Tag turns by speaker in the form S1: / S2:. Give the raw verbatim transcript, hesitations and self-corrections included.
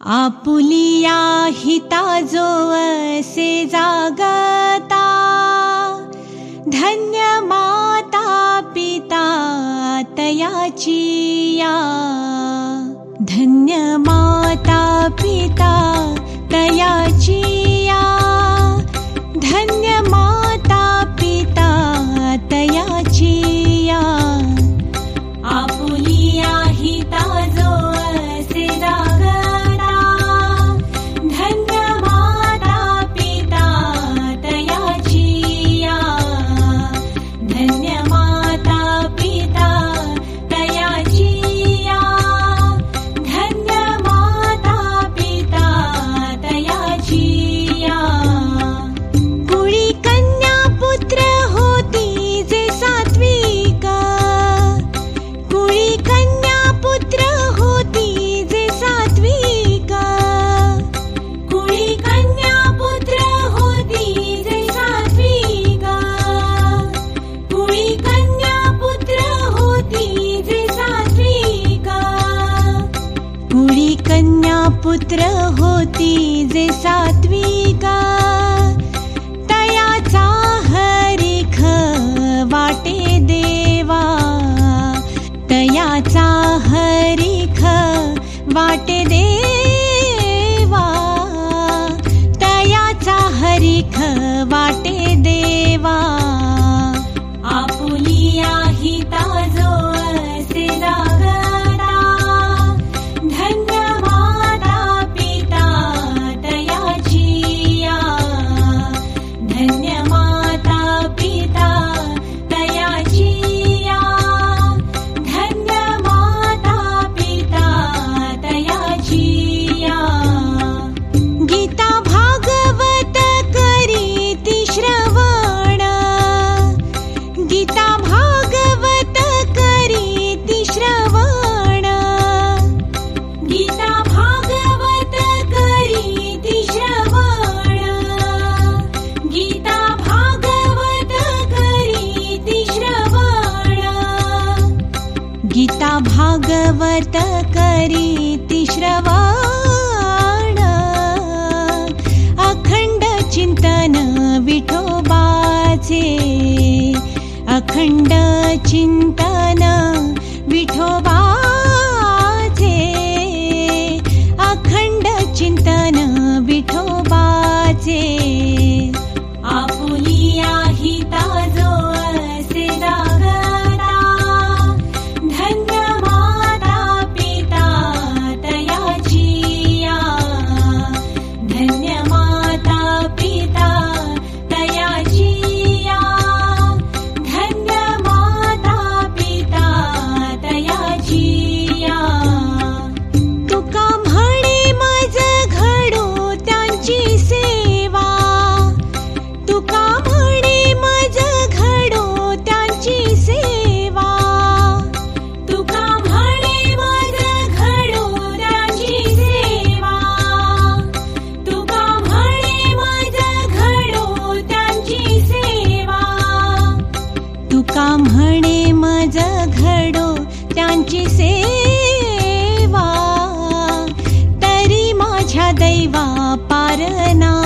S1: Apulia हिता जो असे जागता, धन्य माता पिता तयाचिया. धन्य माता पिता तयाचिया, धन्य माता पिता तयाचिया. आपुलिया हिता जो असे जागता, धन्य माता पिता तयाचिया. धन्य माता पिता तयाचिया, धन्य माता पिता तयाचिया. कुळी कन्या पुत्र होती जे सात्विक, कुळी कन्या पुत्र होती जे सात्विक. कुळी कन्या पुत्र होती जे सात्विक, कुळी कन्या पुत्र होती जे सात्विक. कुळी कन्या पुत्र होती जे सात्विक, तयाचा हरिख वाटे देवा. तयाचा हरिख वाटे देवा, तयाचा हरिख वाटे देवा. आपुलिया हिता जो असे जागता, धन्य माता पिता तयाचिया. धन्य माता पिता तयाचिया, धन्य माता पिता तयाचिया. गीता भागवत करीति श्रवण, गीता भागवत करीति श्रवण. गीता भागवत करीति श्रवण, गीता भागवत करीति श्रवण. गीता भागवत करीति श्रवण. अखंड चिंतन विठोबाचे, अखंड चिंतन विठोबाचे, अखंड चिंतन विठोबाचे. आपुलिया हिता जो असे जागता, धन्य माता पिता तयाचिया. धन्य माता पिता तयाचिया, धन्य माता पिता तयाचिया. तुका म्हणे मज घडो त्यांची सेवा, तुका म्हणे मज घडो त्यांची सेवा. तुका म्हणे मज घडो त्यांची सेवा, तुका म्हणे मज घडो त्यांची सेवा. तुका म्हणे मज घडो त्यांची सेवा. तरी माझ्या दैवा पारना,